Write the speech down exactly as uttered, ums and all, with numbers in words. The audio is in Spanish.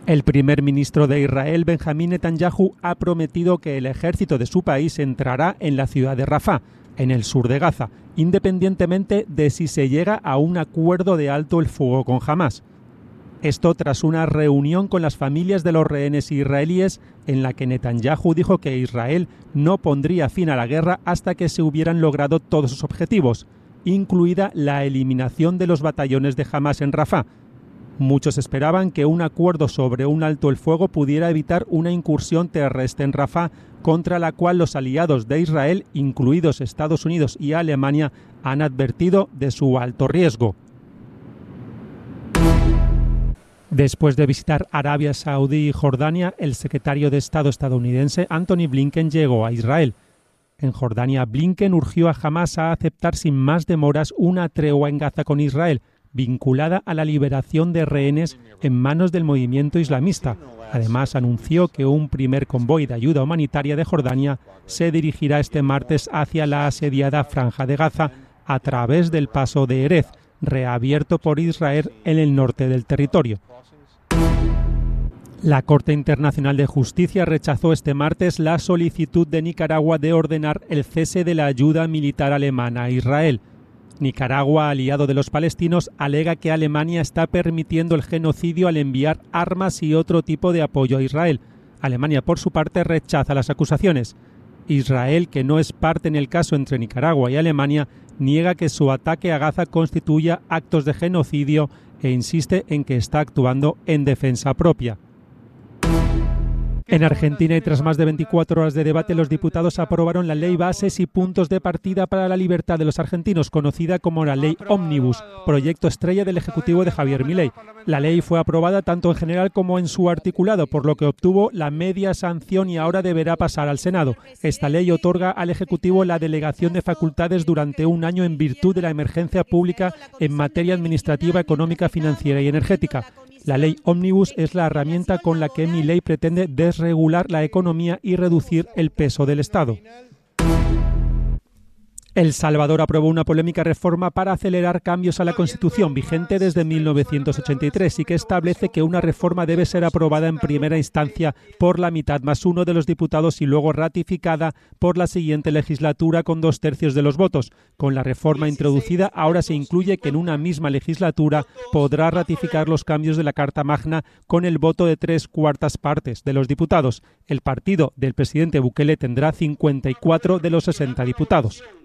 El primer ministro de Israel, Benjamín Netanyahu, ha prometido que el ejército de su país entrará en la ciudad de Rafah, en el sur de Gaza, independientemente de si se llega a un acuerdo de alto el fuego con Hamás. Esto tras una reunión con las familias de los rehenes israelíes en la que Netanyahu dijo que Israel no pondría fin a la guerra hasta que se hubieran logrado todos sus objetivos, incluida la eliminación de los batallones de Hamás en Rafah. Muchos esperaban que un acuerdo sobre un alto el fuego pudiera evitar una incursión terrestre en Rafah, contra la cual los aliados de Israel, incluidos Estados Unidos y Alemania, han advertido de su alto riesgo. Después de visitar Arabia Saudí y Jordania, el secretario de Estado estadounidense Antony Blinken llegó a Israel. En Jordania, Blinken urgió a Hamás a aceptar sin más demoras una tregua en Gaza con Israel, vinculada a la liberación de rehenes en manos del movimiento islamista. Además, anunció que un primer convoy de ayuda humanitaria de Jordania se dirigirá este martes hacia la asediada Franja de Gaza a través del paso de Erez, reabierto por Israel en el norte del territorio. La Corte Internacional de Justicia rechazó este martes la solicitud de Nicaragua de ordenar el cese de la ayuda militar alemana a Israel. Nicaragua, aliado de los palestinos, alega que Alemania está permitiendo el genocidio al enviar armas y otro tipo de apoyo a Israel. Alemania, por su parte, rechaza las acusaciones. Israel, que no es parte en el caso entre Nicaragua y Alemania, niega que su ataque a Gaza constituya actos de genocidio e insiste en que está actuando en defensa propia. En Argentina, y tras más de veinticuatro horas de debate, los diputados aprobaron la Ley Bases y Puntos de Partida para la Libertad de los Argentinos, conocida como la Ley Ómnibus, proyecto estrella del Ejecutivo de Javier Milei. La ley fue aprobada tanto en general como en su articulado, por lo que obtuvo la media sanción y ahora deberá pasar al Senado. Esta ley otorga al Ejecutivo la delegación de facultades durante un año en virtud de la emergencia pública en materia administrativa, económica, financiera y energética. La ley Ómnibus es la herramienta con la que Milei pretende desregular la economía y reducir el peso del Estado. El Salvador aprobó una polémica reforma para acelerar cambios a la Constitución, vigente desde mil novecientos ochenta y tres, y que establece que una reforma debe ser aprobada en primera instancia por la mitad más uno de los diputados y luego ratificada por la siguiente legislatura con dos tercios de los votos. Con la reforma introducida, ahora se incluye que en una misma legislatura podrá ratificar los cambios de la Carta Magna con el voto de tres cuartas partes de los diputados. El partido del presidente Bukele tendrá cincuenta y cuatro de los sesenta diputados.